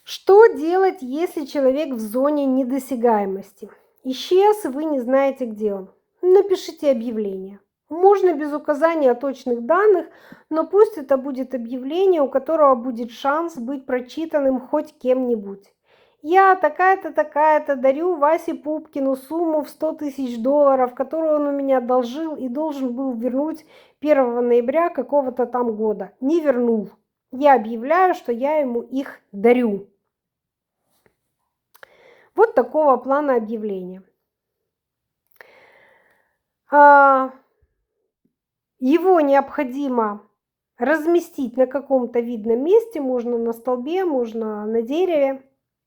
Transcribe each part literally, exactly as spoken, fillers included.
Что делать, если человек в зоне недосягаемости? Исчез, и вы не знаете, где он. Напишите объявление. Можно без указания точных данных, но пусть это будет объявление, у которого будет шанс быть прочитанным хоть кем-нибудь. Я такая-то, такая-то дарю Васе Пупкину сумму в сто тысяч долларов, которую он у меня одолжил и должен был вернуть первого ноября какого-то там года. Не вернул. Я объявляю, что я ему их дарю. Вот такого плана объявления. А, Его необходимо разместить на каком-то видном месте, можно на столбе, можно на дереве.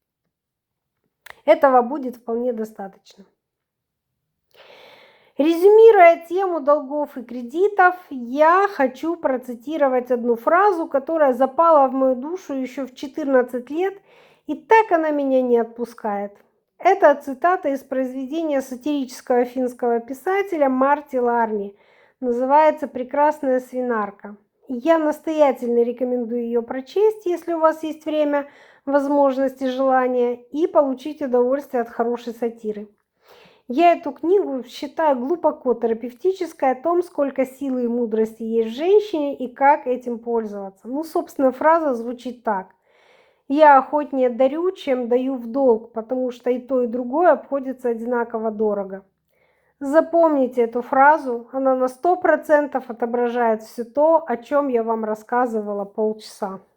Этого будет вполне достаточно. Резюмируя тему долгов и кредитов, я хочу процитировать одну фразу, которая запала в мою душу еще в четырнадцать лет, и так она меня не отпускает. Это цитата из произведения сатирического финского писателя Марти Ларни. Называется «Прекрасная свинарка». Я настоятельно рекомендую ее прочесть, если у вас есть время, возможность и желание, и получить удовольствие от хорошей сатиры. Я эту книгу считаю глубоко терапевтической о том, сколько силы и мудрости есть в женщине и как этим пользоваться. Ну, собственно, фраза звучит так. Я охотнее дарю, чем даю в долг, потому что и то, и другое обходится одинаково дорого. Запомните эту фразу, она на сто процентов отображает все то, о чем я вам рассказывала полчаса.